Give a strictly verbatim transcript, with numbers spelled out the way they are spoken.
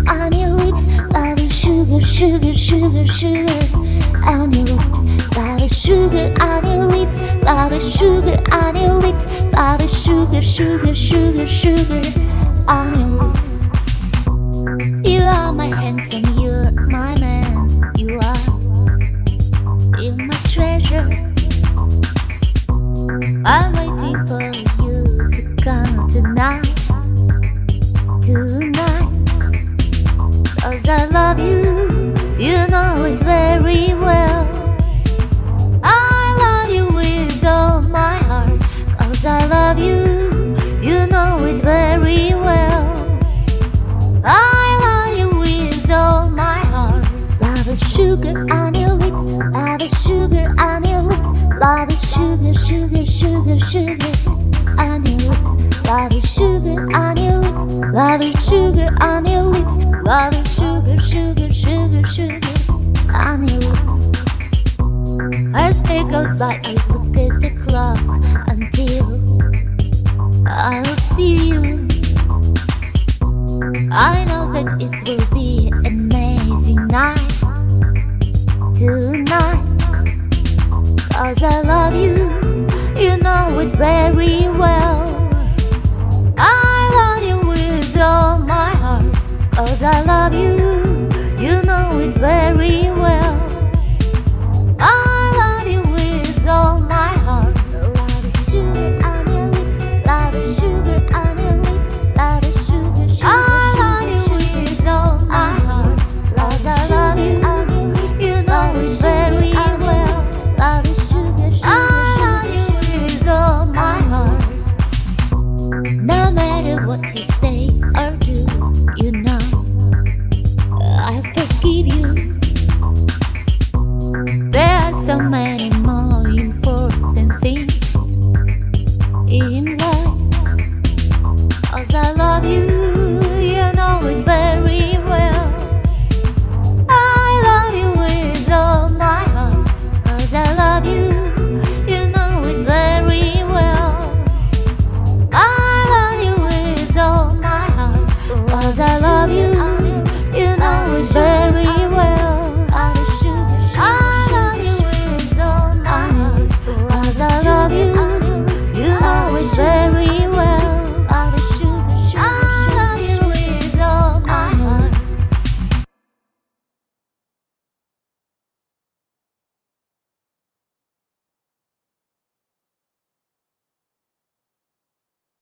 on your lips. Love is sugar, sugar, sugar, sugar on your lips. Love is sugar on your lips. Love is sugar on your lips. Love is sugar, sugar, sugar, sugar on your lips. You are my handsome, you're my man. You are, you're my treasure. I'm waiting for you to come tonight, tonight. Cause I love you, you know it very well. I love you with all my heart. Cause I love you, you know it very well. I love you with all my heart. Love is sugar on your lips. Love is sugar on your lips. Love is sugar, sugar, sugar, sugar on your lips. Love is sugar on your lips. Love is sugar on your lips. Love is sugar, sugar, sugar, sugar on your lips. As day goes by, I look at the clock until I'll see you. I know that it will be an amazing night tonight. Cause I love you, you know it very